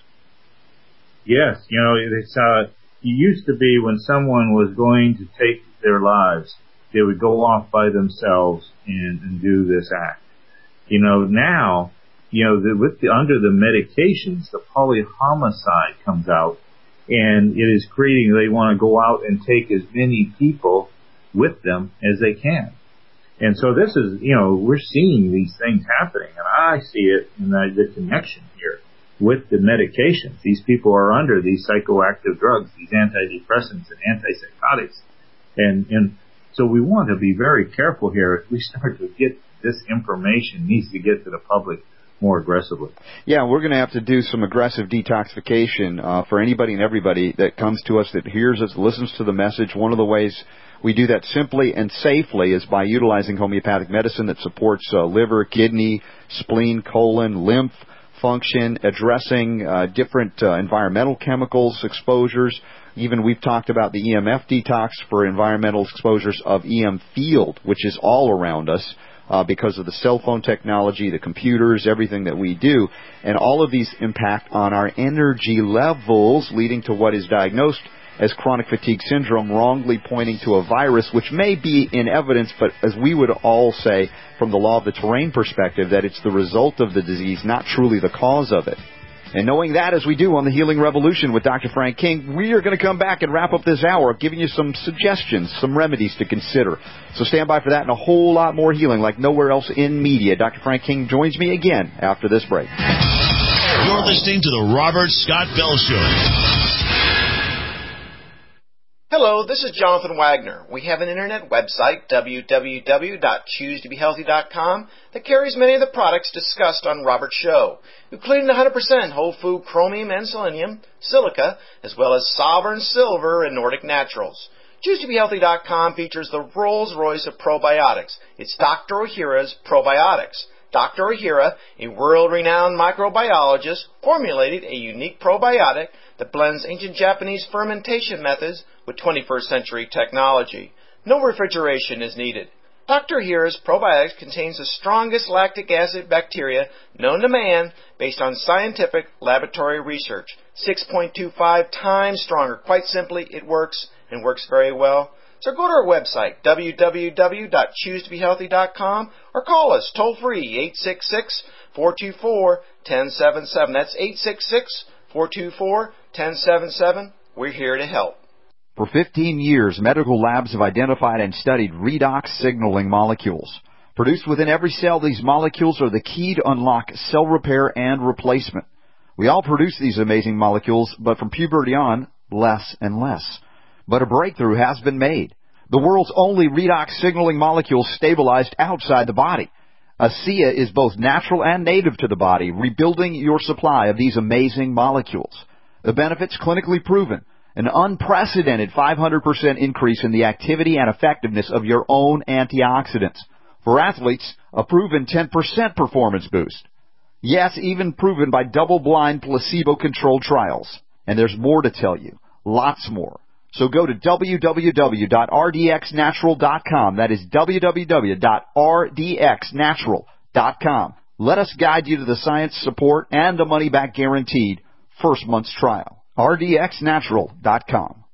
Yes, you know, it's uh, it used to be when someone was going to take their lives, they would go off by themselves and, and do this act. You know, now, you know, the, with the, under the medications, the polyhomicide comes out, and it is creating, they want to go out and take as many people with them as they can. And so this is, you know, we're seeing these things happening, and I see it in the, the connection here with the medications. These people are under these psychoactive drugs, these antidepressants and antipsychotics. And, and so we want to be very careful here. If we start to get this information, needs to get to the public, more aggressively. Yeah, we're going to have to do some aggressive detoxification uh, for anybody and everybody that comes to us, that hears us, listens to the message. One of the ways we do that simply and safely is by utilizing homeopathic medicine that supports uh, liver, kidney, spleen, colon, lymph function, addressing uh, different uh, environmental chemicals exposures. Even we've talked about the E M F detox for environmental exposures of E M field, which is all around us uh, because of the cell phone technology, the computers, everything that we do. And all of these impact on our energy levels, leading to what is diagnosed as chronic fatigue syndrome, wrongly pointing to a virus, which may be in evidence, but as we would all say from the law of the terrain perspective, that it's the result of the disease, not truly the cause of it. And knowing that, as we do on the Healing Revolution with Doctor Frank King, we are going to come back and wrap up this hour giving you some suggestions, some remedies to consider. So stand by for that and a whole lot more healing like nowhere else in media. Doctor Frank King joins me again after this break. You're listening to the Robert Scott Bell Show. Hello, this is Jonathan Wagner. We have an internet website, w w w dot choose to be healthy dot com, that carries many of the products discussed on Robert's show, including one hundred percent whole food chromium and selenium, silica, as well as Sovereign Silver and Nordic Naturals. choose to be healthy dot com features the Rolls-Royce of probiotics. It's Doctor Ohhira's Probiotics. Doctor Ohhira, a world-renowned microbiologist, formulated a unique probiotic that blends ancient Japanese fermentation methods with twenty-first century technology. No refrigeration is needed. Doctor Ohhira's Probiotics contains the strongest lactic acid bacteria known to man based on scientific laboratory research. six point two five times stronger. Quite simply, it works and works very well. So go to our website, w w w dot choose to be healthy dot com, or call us toll-free, eight six six, four two four, one zero seven seven. That's eight six six, four two four, one zero seven seven. We're here to help. For fifteen years, medical labs have identified and studied redox signaling molecules. Produced within every cell, these molecules are the key to unlock cell repair and replacement. We all produce these amazing molecules, but from puberty on, less and less. But a breakthrough has been made. The world's only redox signaling molecule stabilized outside the body. ASEA is both natural and native to the body, rebuilding your supply of these amazing molecules. The benefits clinically proven. An unprecedented five hundred percent increase in the activity and effectiveness of your own antioxidants. For athletes, a proven ten percent performance boost. Yes, even proven by double-blind placebo-controlled trials. And there's more to tell you. Lots more. So go to w w w dot r d x natural dot com. That is w w w dot r d x natural dot com. Let us guide you to the science support and the money-back guaranteed first month's trial. r d x natural dot com.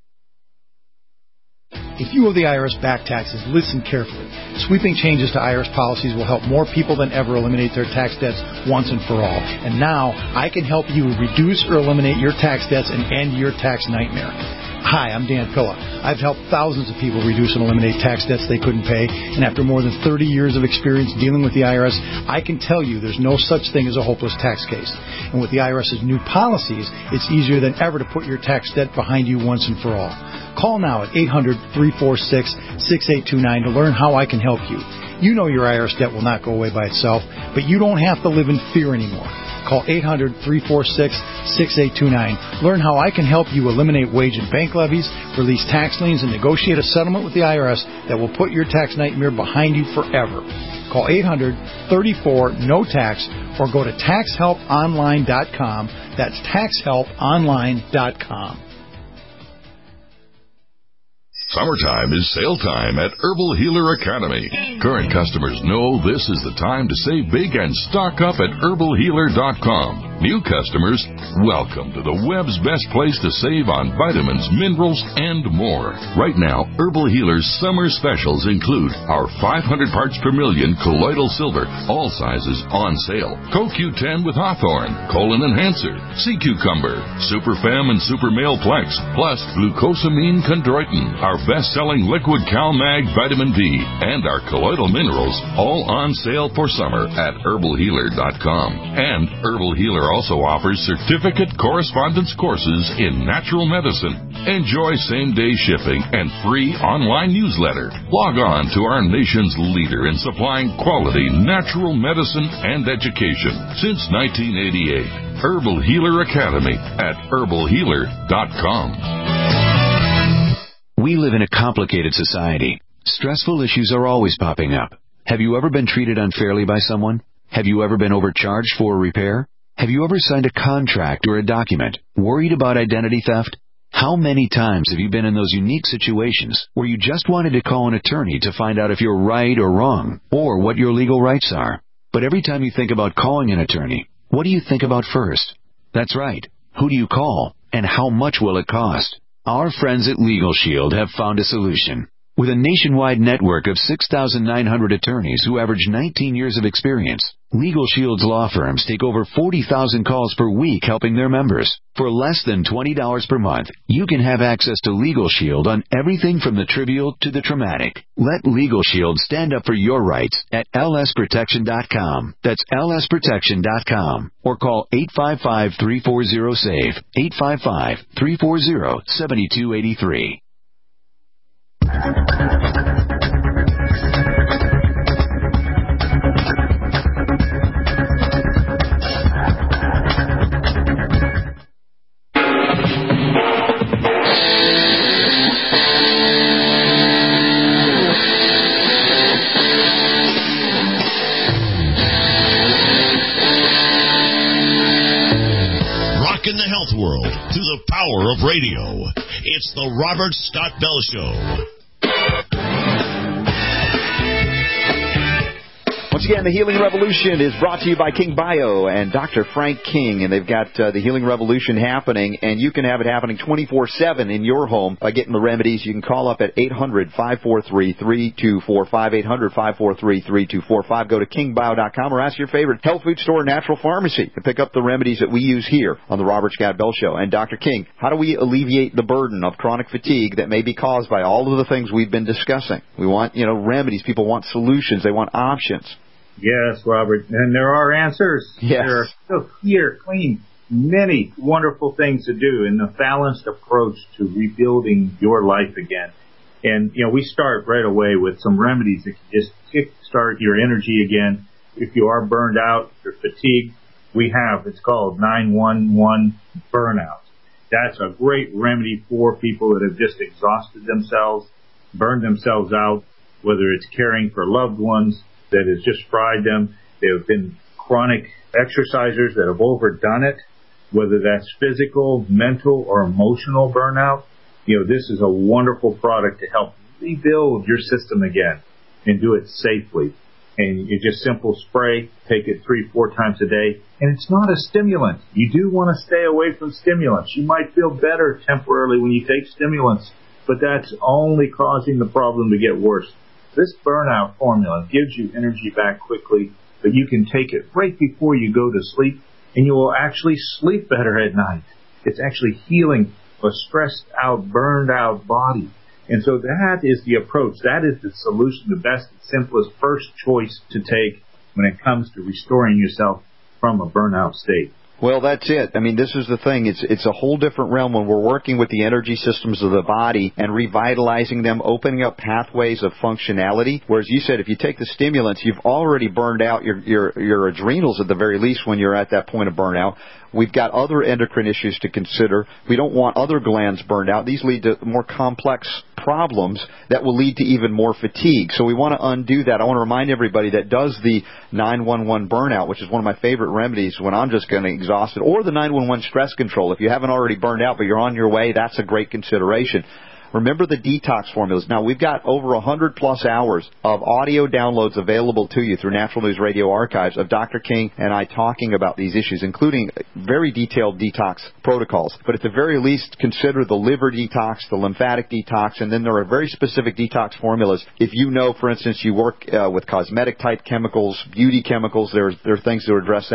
If you owe the I R S back taxes, listen carefully. Sweeping changes to I R S policies will help more people than ever eliminate their tax debts once and for all. And now, I can help you reduce or eliminate your tax debts and end your tax nightmare. Hi, I'm Dan Pilla. I've helped thousands of people reduce and eliminate tax debts they couldn't pay, and after more than thirty years of experience dealing with the I R S, I can tell you there's no such thing as a hopeless tax case. And with the IRS's new policies, it's easier than ever to put your tax debt behind you once and for all. Call now at eight hundred, three four six, six eight two nine to learn how I can help you. You know your I R S debt will not go away by itself, but you don't have to live in fear anymore. Call eight hundred, three four six, six eight two nine. Learn how I can help you eliminate wage and bank levies, release tax liens, and negotiate a settlement with the I R S that will put your tax nightmare behind you forever. Call eight hundred, three four, N O tax or go to tax help online dot com. That's tax help online dot com. Summertime is sale time at Herbal Healer Academy. Current customers know this is the time to save big and stock up at herbal healer dot com. New customers, welcome to the web's best place to save on vitamins, minerals, and more. Right now, Herbal Healer's summer specials include our five hundred parts per million colloidal silver, all sizes on sale, C O Q ten with Hawthorne, Colon Enhancer, Sea Cucumber, Super Fem and Super Male Plex, plus Glucosamine Chondroitin, our best-selling liquid CalMag Vitamin D, and our colloidal minerals, all on sale for summer at herbal healer dot com. And Herbal Healer Healer also offers certificate correspondence courses in natural medicine. Enjoy same-day shipping and free online newsletter. Log on to our nation's leader in supplying quality natural medicine and education since nineteen eighty-eight. Herbal Healer Academy at herbal healer dot com. We live in a complicated society. Stressful issues are always popping up. Have you ever been treated unfairly by someone? Have you ever been overcharged for a repair? Have you ever signed a contract or a document worried about identity theft? How many times have you been in those unique situations where you just wanted to call an attorney to find out if you're right or wrong, or what your legal rights are? But every time you think about calling an attorney, what do you think about first? That's right. Who do you call, and how much will it cost? Our friends at Legal Shield have found a solution. With a nationwide network of six thousand nine hundred attorneys who average nineteen years of experience, Legal Shield's law firms take over forty thousand calls per week helping their members. For less than twenty dollars per month, you can have access to Legal Shield on everything from the trivial to the traumatic. Let Legal Shield stand up for your rights at L S protection dot com. That's L S protection dot com. Or call eight five five, three four zero, S A V E, eight five five, three four zero, seven two eight three. Rockin' the health world through the power of radio. It's the Robert Scott Bell Show. Once again, the Healing Revolution is brought to you by King Bio and Doctor Frank King, and they've got uh, the Healing Revolution happening, and you can have it happening twenty-four seven in your home by getting the remedies. You can call up at eight hundred, five four three, three two four five, eight hundred, five four three, three two four five. Go to king bio dot com or ask your favorite health food store or natural pharmacy to pick up the remedies that we use here on the Robert Scott Bell Show. And Doctor King, how do we alleviate the burden of chronic fatigue that may be caused by all of the things we've been discussing? We want, you know, remedies. People want solutions. They want options. Yes, Robert, and there are answers. Yes. There are so clear, clean, many wonderful things to do in a balanced approach to rebuilding your life again. And, you know, we start right away with some remedies that can just kickstart your energy again. If you are burned out, if you're fatigued, we have, it's called nine one one burnout. That's a great remedy for people that have just exhausted themselves, burned themselves out, whether it's caring for loved ones that has just fried them. They have been chronic exercisers that have overdone it, whether that's physical, mental, or emotional burnout. You know, this is a wonderful product to help rebuild your system again and do it safely. And you just simple spray, take it three, four times a day. And it's not a stimulant. You do want to stay away from stimulants. You might feel better temporarily when you take stimulants, but that's only causing the problem to get worse. This burnout formula gives you energy back quickly, but you can take it right before you go to sleep, and you will actually sleep better at night. It's actually healing a stressed out, burned out body. And so that is the approach. That is the solution, the best, simplest, first choice to take when it comes to restoring yourself from a burnout state. Well, that's it. I mean, this is the thing. It's it's a whole different realm when we're working with the energy systems of the body and revitalizing them, opening up pathways of functionality. Whereas you said if you take the stimulants, you've already burned out your, your, your adrenals at the very least when you're at that point of burnout. We've got other endocrine issues to consider. We don't want other glands burned out. These lead to more complex problems that will lead to even more fatigue. So we want to undo that. I want to remind everybody that does the nine one one burnout, which is one of my favorite remedies when I'm just getting exhausted, or the nine one one stress control. If you haven't already burned out but you're on your way, that's a great consideration. Remember the detox formulas. Now, we've got over one hundred plus hours of audio downloads available to you through Natural News Radio Archives of Doctor King and I talking about these issues, including very detailed detox protocols. But at the very least, consider the liver detox, the lymphatic detox, and then there are very specific detox formulas. If you know, for instance, you work uh, with cosmetic-type chemicals, beauty chemicals, there, there are things to address that.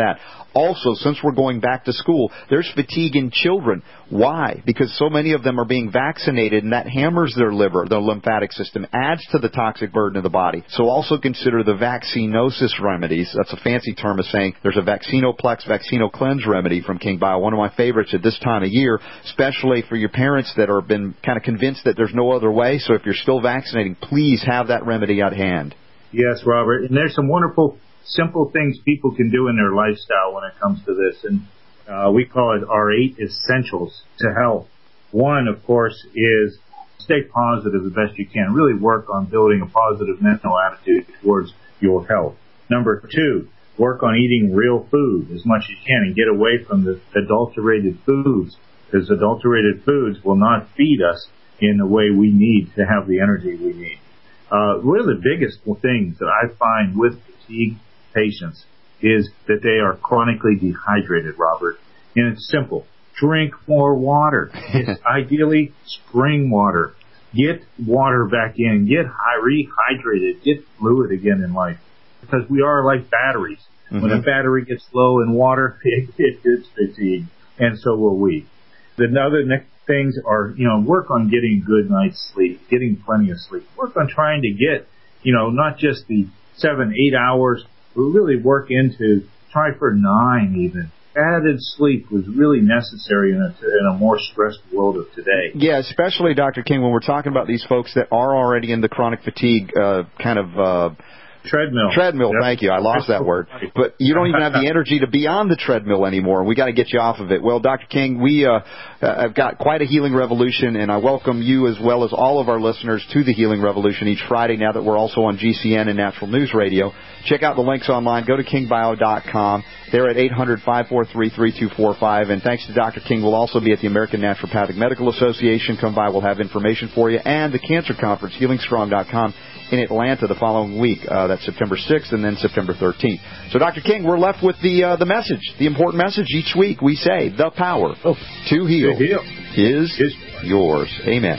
Also, since we're going back to school, there's fatigue in children. Why? Because so many of them are being vaccinated, and that hammers their liver, their lymphatic system, adds to the toxic burden of the body. So also consider the vaccinosis remedies. That's a fancy term of saying there's a Vaccinoplex, Vaccino-Cleanse remedy from King Bio, one of my favorites at this time of year, especially for your parents that are been kind of convinced that there's no other way. So if you're still vaccinating, please have that remedy at hand. Yes, Robert. And there's some wonderful, simple things people can do in their lifestyle when it comes to this. And uh, we call it our eight essentials to health. One, of course, is stay positive the best you can. Really work on building a positive mental attitude towards your health. Number two, work on eating real food as much as you can and get away from the adulterated foods, because adulterated foods will not feed us in the way we need to have the energy we need. Uh, one of the biggest things that I find with fatigue patients is that they are chronically dehydrated, Robert. And it's simple. Drink more water. It's ideally spring water. Get water back in. Get high, rehydrated. Get fluid again in life. Because we are like batteries. Mm-hmm. When a battery gets low in water, it, it gets fatigued. And so will we. The other next things are, you know, work on getting a good night's sleep, getting plenty of sleep. Work on trying to get, you know, not just the seven, eight hours, but really work into, try for nine even. Added sleep was really necessary in a, in a more stressed world of today. Yeah, especially, Doctor King, when we're talking about these folks that are already in the chronic fatigue uh, kind of uh, Treadmill. Treadmill, Yep. thank you. I lost that word. But you don't even have the energy to be on the treadmill anymore. We got to get you off of it. Well, Doctor King, we uh, have got quite a healing revolution, and I welcome you as well as all of our listeners to the Healing Revolution each Friday now that we're also on G C N and Natural News Radio. Check out the links online. Go to king bio dot com. They're at eight hundred, five four three, three two four five. And thanks to Doctor King, we'll also be at the American Naturopathic Medical Association. Come by. We'll have information for you. And the Cancer Conference, healing strong dot com. in Atlanta the following week. Uh, that's September sixth and then September thirteenth. So, Doctor King, we're left with the uh, the message, the important message each week. We say the power oh, to heal, to heal. is, is yours. Amen.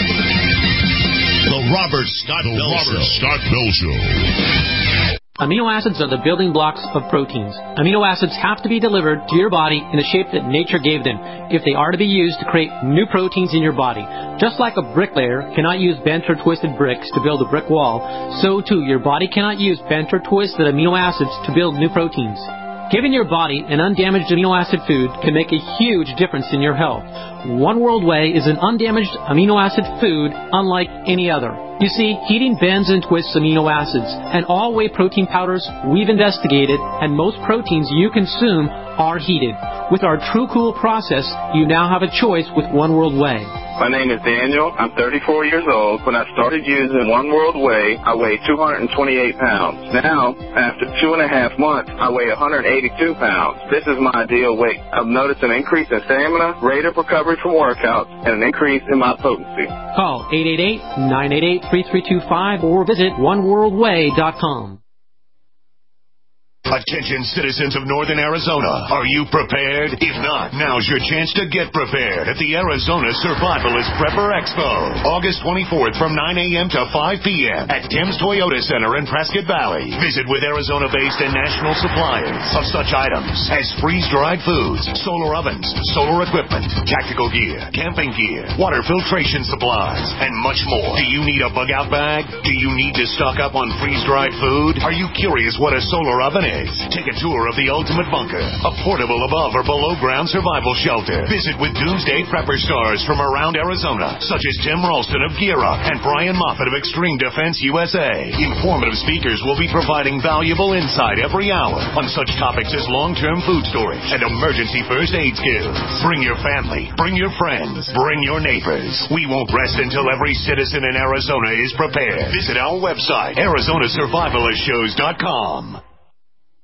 The Robert Scott the Bell Robert Show. Scott Bell Show. Amino acids are the building blocks of proteins. Amino acids have to be delivered to your body in the shape that nature gave them if they are to be used to create new proteins in your body. Just like a bricklayer cannot use bent or twisted bricks to build a brick wall, so too your body cannot use bent or twisted amino acids to build new proteins. Giving your body an undamaged amino acid food can make a huge difference in your health. One World Whey is an undamaged amino acid food unlike any other. You see, heating bends and twists amino acids, and all whey protein powders we've investigated, and most proteins you consume are heated. With our True Cool process, you now have a choice with One World Whey. My name is Daniel. I'm thirty-four years old. When I started using One World Whey, I weighed two hundred twenty-eight pounds. Now, after two and a half months, I weigh one hundred eighty-two pounds. This is my ideal weight. I've noticed an increase in stamina, rate of recovery from workouts, and an increase in my potency. Call eight eight eight, nine eight eight, three three two five or visit one world way dot com. Attention citizens of Northern Arizona. Are you prepared? If not, now's your chance to get prepared at the Arizona Survivalist Prepper Expo. August twenty-fourth from nine a.m. to five p.m. at Tim's Toyota Center in Prescott Valley. Visit with Arizona-based and national suppliers of such items as freeze-dried foods, solar ovens, solar equipment, tactical gear, camping gear, water filtration supplies, and much more. Do you need a bug-out bag? Do you need to stock up on freeze-dried food? Are you curious what a solar oven is? Take a tour of the Ultimate Bunker, a portable above or below ground survival shelter. Visit with Doomsday Prepper stars from around Arizona, such as Tim Ralston of Gear Up and Brian Moffitt of Extreme Defense U S A. Informative speakers will be providing valuable insight every hour on such topics as long-term food storage and emergency first aid skills. Bring your family, bring your friends, bring your neighbors. We won't rest until every citizen in Arizona is prepared. Visit our website, Arizona Survivalist Shows dot com.